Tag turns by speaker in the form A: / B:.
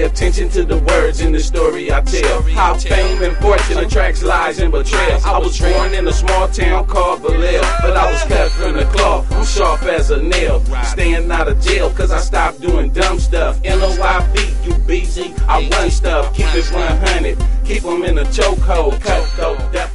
A: attention to the words in the story I tell. How fame and fortune attracts lies and betrayal. I was born in a small town called Vallejo, but I was cut from the cloth. I'm sharp as a nail. Staying out of jail cause I stopped doing dumb stuff. NOYB, you busy, I run stuff. Keep it 100, keep them in a chokehold. Cut though.